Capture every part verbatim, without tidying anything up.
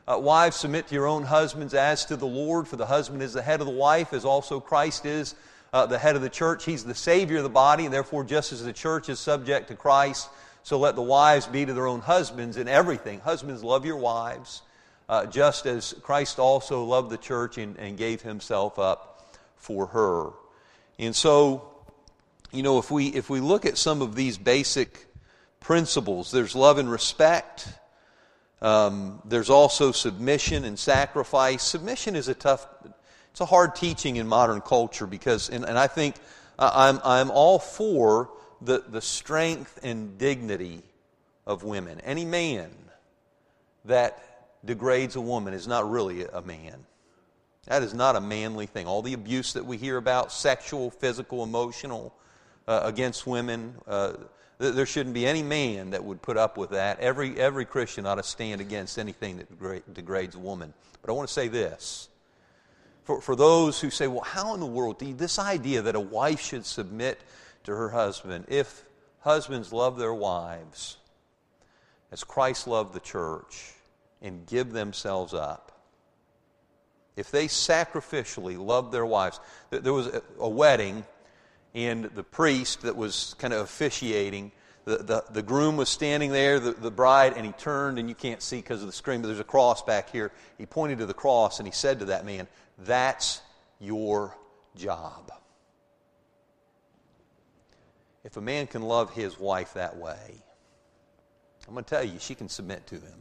Uh, wives, submit to your own husbands as to the Lord, for the husband is the head of the wife, as also Christ is uh, the head of the church. He's the Savior of the body, and therefore just as the church is subject to Christ, so let the wives be to their own husbands in everything. Husbands, love your wives, uh, just as Christ also loved the church and, and gave himself up for her. And so, you know, if we if we look at some of these basic principles, there's love and respect. Um, there's also submission and sacrifice. Submission is a tough, it's a hard teaching in modern culture because, and, and I think uh, I'm I'm all for the the strength and dignity of women. Any man that degrades a woman is not really a man. That is not a manly thing. All the abuse that we hear about, sexual, physical, emotional, uh, against women. Uh, There shouldn't be any man that would put up with that. Every every Christian ought to stand against anything that degrades a woman. But I want to say this. For, for those who say, well, how in the world, do you, this idea that a wife should submit to her husband, if husbands love their wives as Christ loved the church and give themselves up, if they sacrificially love their wives. There was a, a wedding, and the priest that was kind of officiating, the, the, the groom was standing there, the, the bride, and he turned, and you can't see because of the screen, but there's a cross back here. He pointed to the cross, and he said to that man, that's your job. If a man can love his wife that way, I'm going to tell you, she can submit to him.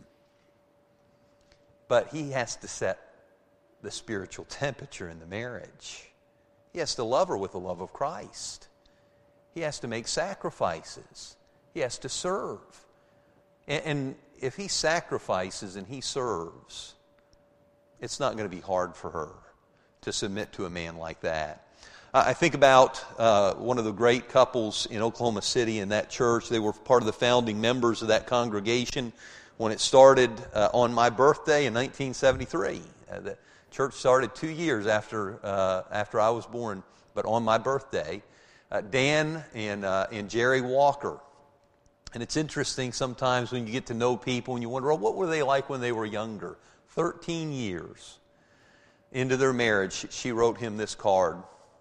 But he has to set the spiritual temperature in the marriage. He has to love her with the love of Christ. He has to make sacrifices. He has to serve. And, and if he sacrifices and he serves, it's not going to be hard for her to submit to a man like that. I think about uh, one of the great couples in Oklahoma City in that church. They were part of the founding members of that congregation when it started uh, on my birthday in nineteen seventy-three. Uh, the church started two years after uh, after I was born, but on my birthday. Uh, Dan and uh, and Jerry Walker. And it's interesting sometimes when you get to know people and you wonder, oh, what were they like when they were younger? Thirteen years into their marriage, she wrote him this card.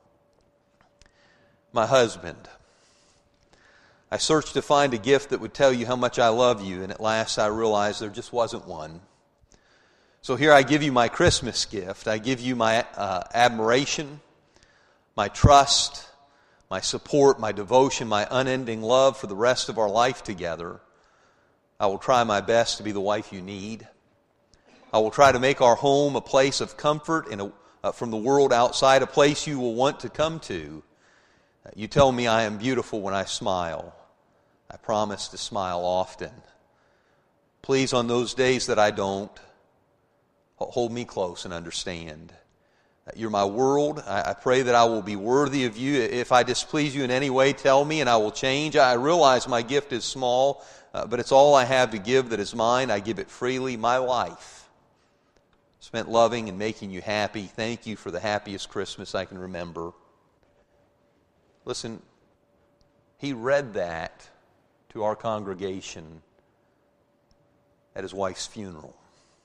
My husband, I searched to find a gift that would tell you how much I love you, and at last I realized there just wasn't one. So here I give you my Christmas gift. I give you my uh, admiration, my trust, my support, my devotion, my unending love for the rest of our life together. I will try my best to be the wife you need. I will try to make our home a place of comfort and a, uh, from the world outside, a place you will want to come to. You tell me I am beautiful when I smile. I promise to smile often. Please, on those days that I don't, hold me close and understand. You're my world. I pray that I will be worthy of you. If I displease you in any way, tell me and I will change. I realize my gift is small, uh, but it's all I have to give that is mine. I give it freely. My life spent loving and making you happy. Thank you for the happiest Christmas I can remember. Listen, he read that to our congregation at his wife's funeral.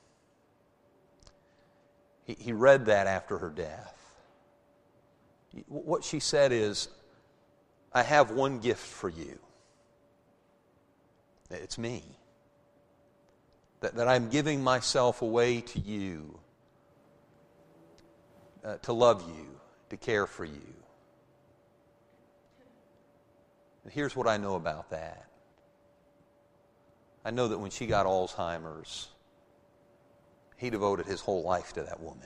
He, he read that after her death. What she said is, I have one gift for you. It's me. That, that I'm giving myself away to you, uh, to love you, to care for you. And here's what I know about that. I know that when she got Alzheimer's, he devoted his whole life to that woman.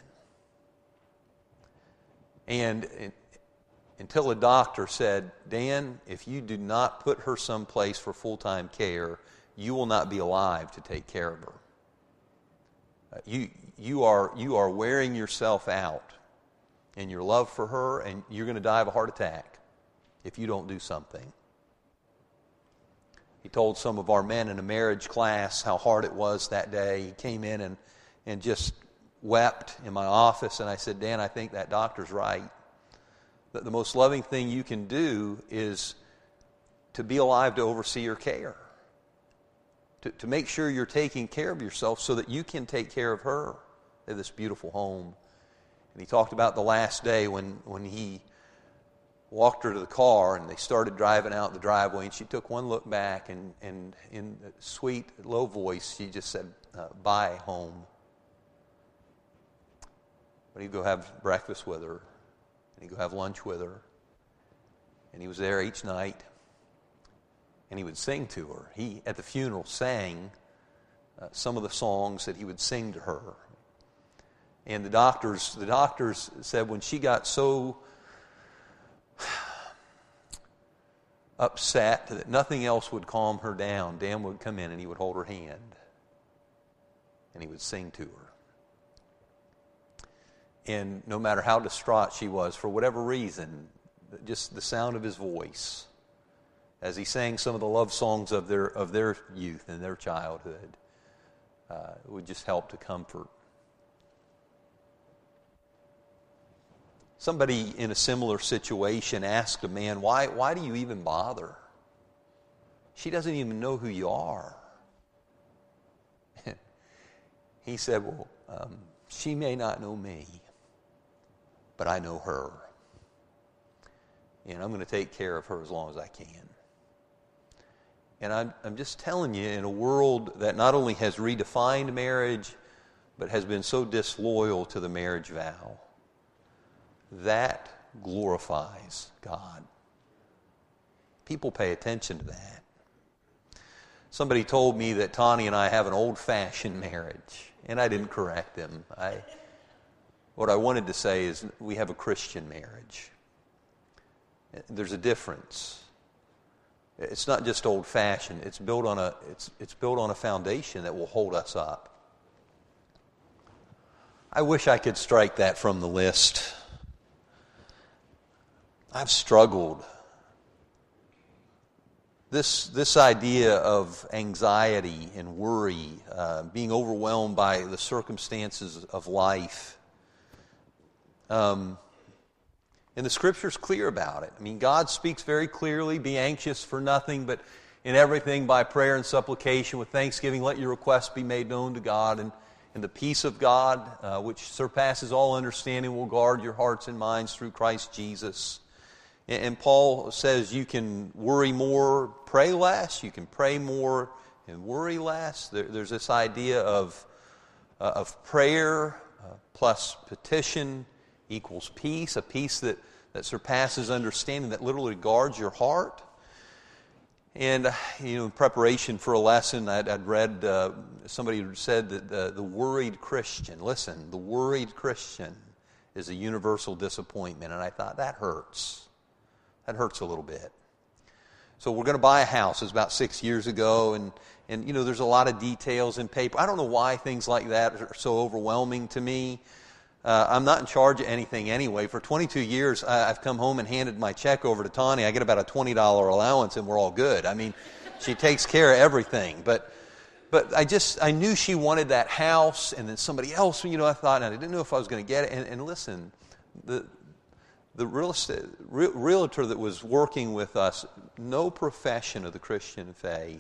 And it, until a doctor said, Dan, if you do not put her someplace for full-time care, you will not be alive to take care of her. Uh, you, you, are, you are wearing yourself out in your love for her, and you're going to die of a heart attack if you don't do something. He told some of our men in a marriage class how hard it was that day. He came in and, and just wept in my office, and I said, Dan, I think that doctor's right. That the most loving thing you can do is to be alive to oversee her care, to, to make sure you're taking care of yourself so that you can take care of her. They have this beautiful home. And he talked about the last day when, when he walked her to the car and they started driving out the driveway, and she took one look back, and, and in a sweet, low voice, she just said, uh, bye, home. But he'd go have breakfast with her, and he'd go have lunch with her, and he was there each night, and he would sing to her. He, at the funeral, sang uh, some of the songs that he would sing to her. And the doctors, the doctors said when she got so upset that nothing else would calm her down, Dan would come in and he would hold her hand and he would sing to her. And no matter how distraught she was, for whatever reason, just the sound of his voice as he sang some of the love songs of their of their youth and their childhood uh, would just help to comfort. Somebody in a similar situation asked a man, why, why do you even bother? She doesn't even know who you are. He said, well, um, she may not know me, but I know her. And I'm going to take care of her as long as I can. And I'm, I'm just telling you, in a world that not only has redefined marriage, but has been so disloyal to the marriage vow, that glorifies God. People pay attention to that. Somebody told me that Tawny and I have an old-fashioned marriage, and I didn't correct them. I, what I wanted to say is we have a Christian marriage. There's a difference. It's not just old-fashioned. It's built on a it's it's built on a foundation that will hold us up. I wish I could strike that from the list. I've struggled. This this idea of anxiety and worry, uh, being overwhelmed by the circumstances of life. Um, and the Scripture's clear about it. I mean, God speaks very clearly, be anxious for nothing, but in everything by prayer and supplication with thanksgiving, let your requests be made known to God, and, and the peace of God, uh, which surpasses all understanding, will guard your hearts and minds through Christ Jesus. And Paul says you can worry more, pray less. You can pray more and worry less. There, there's this idea of, uh, of prayer uh, plus petition equals peace, a peace that, that surpasses understanding, that literally guards your heart. And, you know, in preparation for a lesson, I'd, I'd read, uh, somebody said that the, the worried Christian, listen, the worried Christian is a universal disappointment. And I thought, that hurts. That hurts a little bit. So we're going to buy a house. It was about six years ago, and, and you know, there's a lot of details in paper. I don't know why things like that are so overwhelming to me. Uh, I'm not in charge of anything anyway. For twenty-two years, I, I've come home and handed my check over to Tawny. I get about a twenty dollars allowance, and we're all good. I mean, she takes care of everything. But but I just, I knew she wanted that house, and then somebody else, you know, I thought, and I didn't know if I was going to get it. And, and listen, the The real estate, real, realtor that was working with us, no profession of the Christian faith,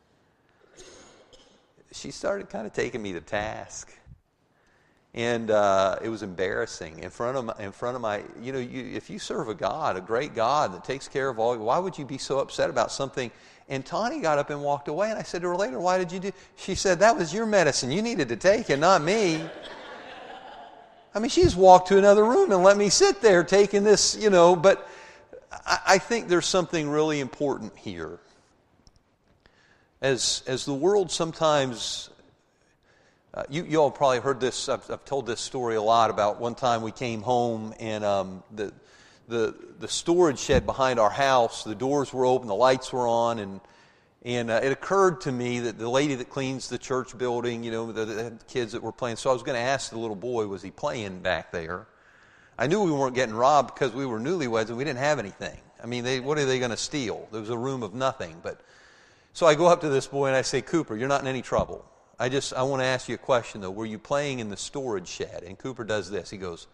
she started kind of taking me to task. And uh, it was embarrassing in front of my, in front of my, you know, you, if you serve a God, a great God that takes care of all, why would you be so upset about something? And Tawny got up and walked away, and I said to her later, why did you do? She said, that was your medicine. You needed to take it, not me. I mean, she just walked to another room and let me sit there taking this, you know, but I, I think there's something really important here. As as the world sometimes, uh, you, you all probably heard this, I've, I've told this story a lot about one time we came home and um, the, the, the storage shed behind our house, the doors were open, the lights were on, and And uh, it occurred to me that the lady that cleans the church building, you know, the, the kids that were playing, so I was going to ask the little boy, was he playing back there? I knew we weren't getting robbed because we were newlyweds and we didn't have anything. I mean, they, what are they going to steal? There was a room of nothing. But so I go up to this boy and I say, Cooper, you're not in any trouble. I just, I want to ask you a question, though. Were you playing in the storage shed? And Cooper does this. He goes,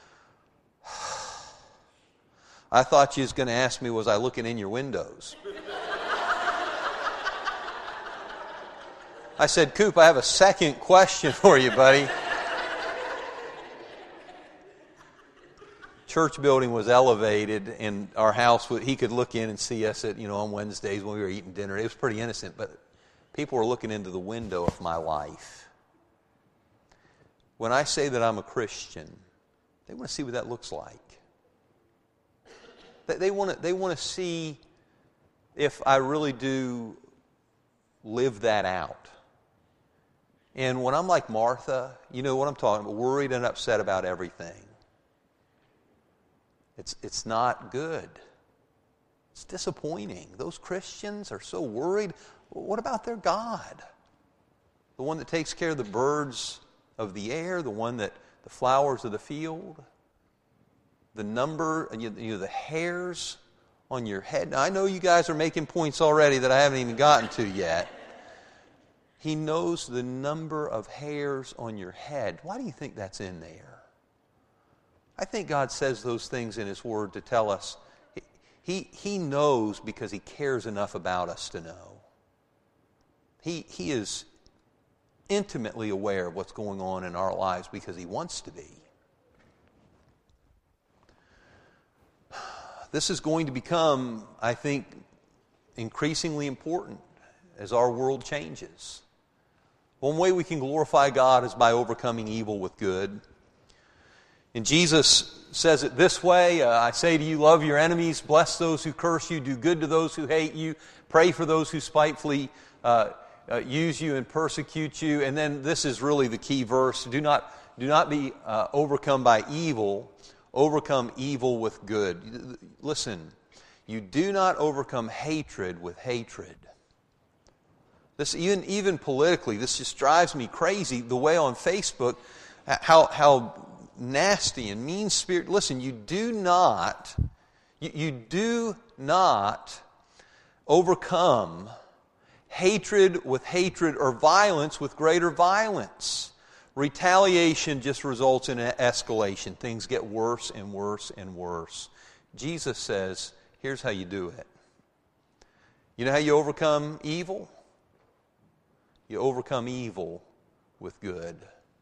I thought you was going to ask me, was I looking in your windows? I said, Coop, I have a second question for you, buddy. Church building was elevated, and our house, he could look in and see us at, you know, on Wednesdays when we were eating dinner. It was pretty innocent, but people were looking into the window of my life. When I say that I'm a Christian, they want to see what that looks like. They want to, they want to see if I really do live that out. And when I'm like Martha, you know what I'm talking about, worried and upset about everything. It's, it's not good. It's disappointing. Those Christians are so worried. What about their God? The one that takes care of the birds of the air, the one that the flowers of the field, the number, you know, the hairs on your head. Now, I know you guys are making points already that I haven't even gotten to yet. He knows the number of hairs on your head. Why do you think that's in there? I think God says those things in His Word to tell us He, he knows because He cares enough about us to know. He, he is intimately aware of what's going on in our lives because He wants to be. This is going to become, I think, increasingly important as our world changes. One way we can glorify God is by overcoming evil with good. And Jesus says it this way, uh, I say to you, love your enemies, bless those who curse you, do good to those who hate you, pray for those who spitefully uh, uh, use you and persecute you. And then this is really the key verse, do not, do not be uh, overcome by evil, overcome evil with good. Listen, you do not overcome hatred with hatred. This even, even politically, this just drives me crazy, the way on Facebook, how... how nasty and mean spirit. Listen, you do not, you, you do not overcome hatred with hatred or violence with greater violence. Retaliation just results in an escalation. Things get worse and worse and worse. Jesus says, here's how you do it. You know how you overcome evil? You overcome evil with good.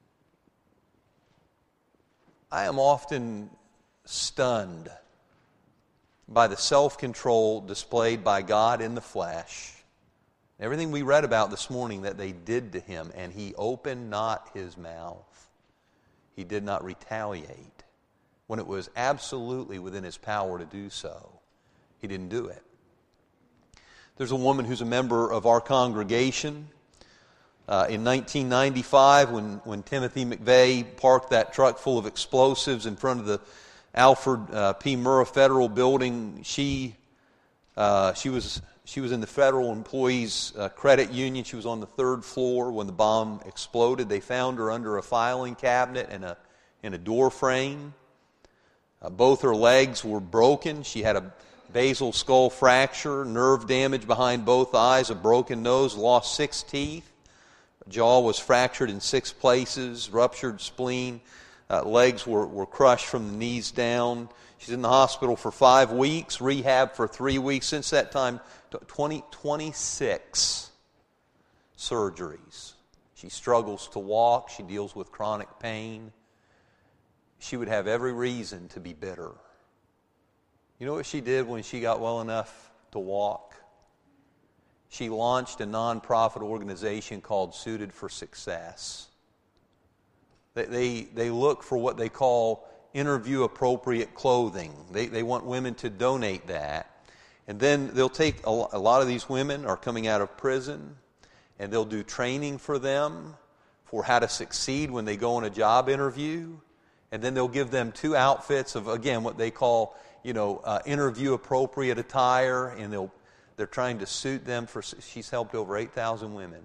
I am often stunned by the self-control displayed by God in the flesh. Everything we read about this morning that they did to Him, and He opened not His mouth. He did not retaliate. When it was absolutely within His power to do so, He didn't do it. There's a woman who's a member of our congregation. Uh, in nineteen ninety-five, when, when Timothy McVeigh parked that truck full of explosives in front of the Alfred uh, P. Murrah Federal Building, she uh, she was she was in the Federal Employees uh, Credit Union. She was on the third floor when the bomb exploded. They found her under a filing cabinet and a in a door frame. Uh, both her legs were broken. She had a basal skull fracture, nerve damage behind both eyes, a broken nose, lost six teeth. Jaw was fractured in six places, ruptured spleen, uh, legs were, were crushed from the knees down. She's in the hospital for five weeks, rehab for three weeks. Since that time, twenty, twenty-six surgeries. She struggles to walk. She deals with chronic pain. She would have every reason to be bitter. You know what she did when she got well enough to walk? She launched a nonprofit organization called Suited for Success. They, they, they look for what they call interview-appropriate clothing. They, they want women to donate that. And then they'll take, a, a lot of these women are coming out of prison, and they'll do training for them for how to succeed when they go on a job interview. And then they'll give them two outfits of, again, what they call, you know, uh, interview-appropriate attire, and they'll They're trying to suit them for, she's helped over eight thousand women.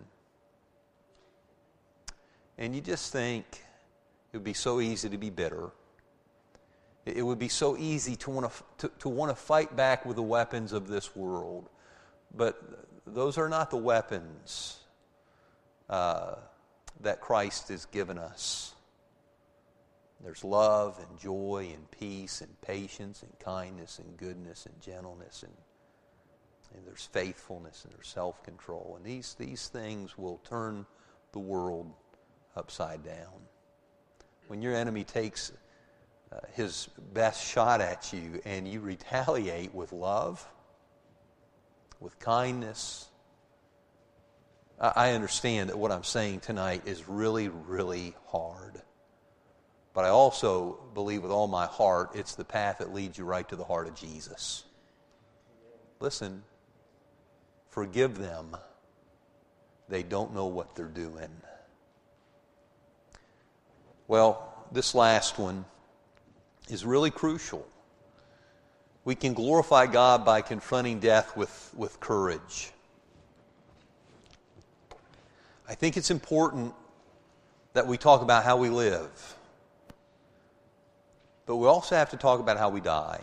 And you just think it would be so easy to be bitter. It would be so easy to want to, to, to want to fight back with the weapons of this world. But those are not the weapons uh, that Christ has given us. There's love and joy and peace and patience and kindness and goodness and gentleness and and there's faithfulness, and there's self-control. And these, these things will turn the world upside down. When your enemy takes uh, his best shot at you and you retaliate with love, with kindness, I, I understand that what I'm saying tonight is really, really hard. But I also believe with all my heart it's the path that leads you right to the heart of Jesus. Listen, forgive them. They don't know what they're doing. Well, this last one is really crucial. We can glorify God by confronting death with, with courage. I think it's important that we talk about how we live. But we also have to talk about how we die.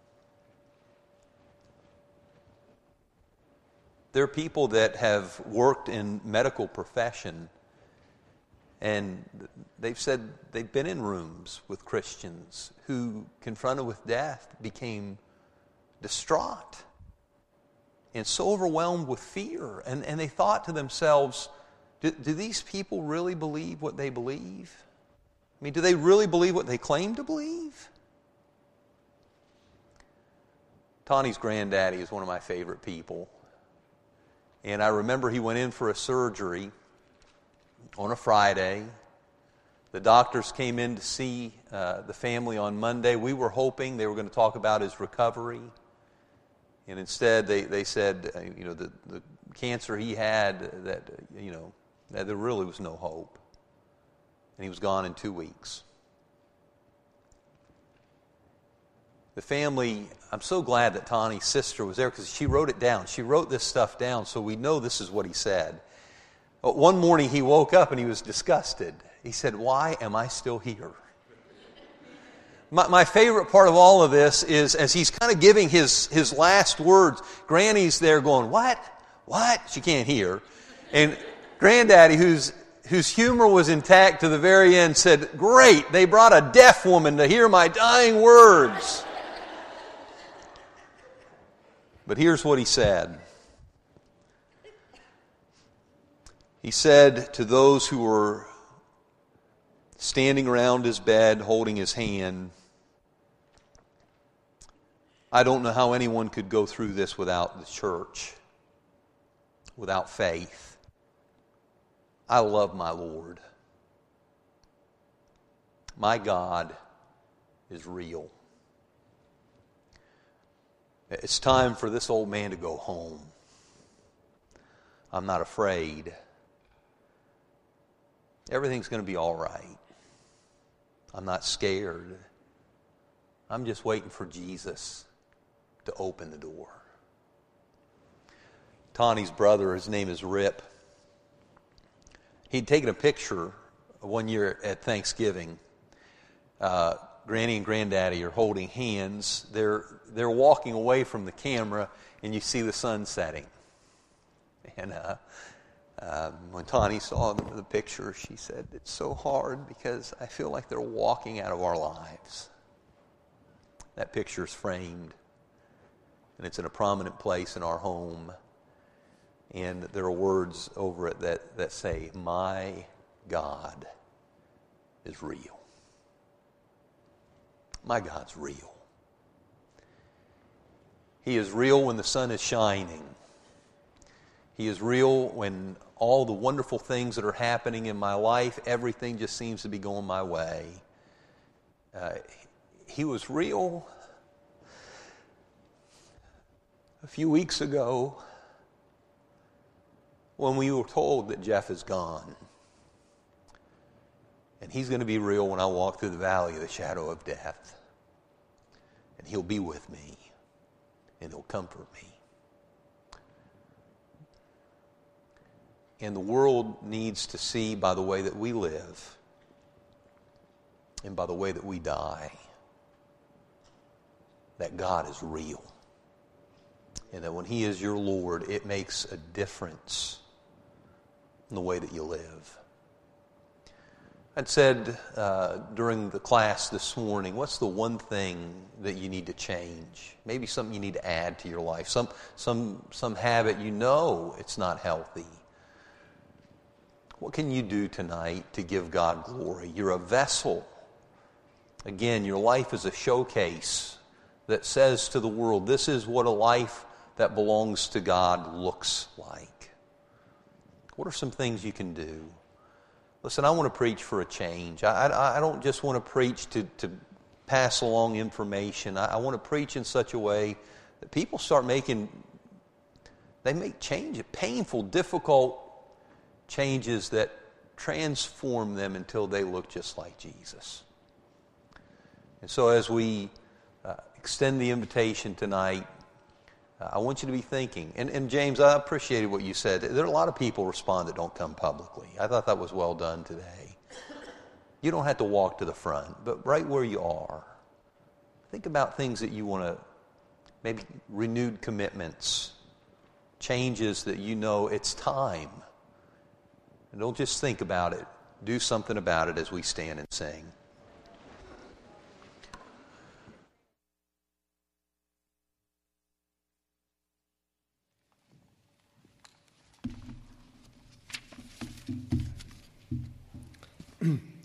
There are people that have worked in medical profession, and they've said they've been in rooms with Christians who, confronted with death, became distraught and so overwhelmed with fear. And, and they thought to themselves, do, do these people really believe what they believe? I mean, do they really believe what they claim to believe? Tawny's granddaddy is one of my favorite people. And I remember he went in for a surgery on a Friday. The doctors came in to see uh, the family on Monday. We were hoping they were going to talk about his recovery. And instead they, they said, uh, you know, the, the cancer he had, that, uh, you know, that there really was no hope. And he was gone in two weeks. The family, I'm so glad that Tawny's sister was there because she wrote it down. She wrote this stuff down so we know this is what he said. But one morning he woke up and he was disgusted. He said, "Why am I still here?" My, my favorite part of all of this is as he's kind of giving his, his last words, Granny's there going, "What? What?" She can't hear. And Granddaddy, who's whose humor was intact to the very end, said, "Great, they brought a deaf woman to hear my dying words." But here's what he said. He said to those who were standing around his bed holding his hand, "I don't know how anyone could go through this without the church, without faith. I love my Lord. My God is real. It's time for this old man to go home. I'm not afraid. Everything's going to be all right. I'm not scared. I'm just waiting for Jesus to open the door." Tawny's brother, his name is Rip, he'd taken a picture one year at Thanksgiving. Uh, Granny and Granddaddy are holding hands. They're they're walking away from the camera, and you see the sun setting. And uh, uh, when Tawny saw the, the picture, she said, "It's so hard because I feel like they're walking out of our lives." That picture's framed, and it's in a prominent place in our home. And there are words over it that, that say, "My God is real." My God's real. He is real when the sun is shining. He is real when all the wonderful things that are happening in my life, everything just seems to be going my way. Uh, he was real a few weeks ago when we were told that Jeff is gone. And he's going to be real when I walk through the valley of the shadow of death. And he'll be with me. And he'll comfort me. And the world needs to see by the way that we live and by the way that we die that God is real. And that when He is your Lord, it makes a difference in the way that you live. I'd said uh, during the class this morning, what's the one thing that you need to change? Maybe something you need to add to your life. Some, some, some habit you know it's not healthy. What can you do tonight to give God glory? You're a vessel. Again, your life is a showcase that says to the world, this is what a life that belongs to God looks like. What are some things you can do? Listen, I want to preach for a change. I, I, I don't just want to preach to, to pass along information. I, I want to preach in such a way that people start making, they make change, painful, difficult changes that transform them until they look just like Jesus. And so as we uh, extend the invitation tonight, uh, I want you to be thinking. And, and James, I appreciated what you said. There are a lot of people respond that don't come publicly. I thought that was well done today. You don't have to walk to the front, but right where you are, think about things that you want to, maybe renewed commitments, changes that you know it's time. And don't just think about it. Do something about it as we stand and sing. Mm.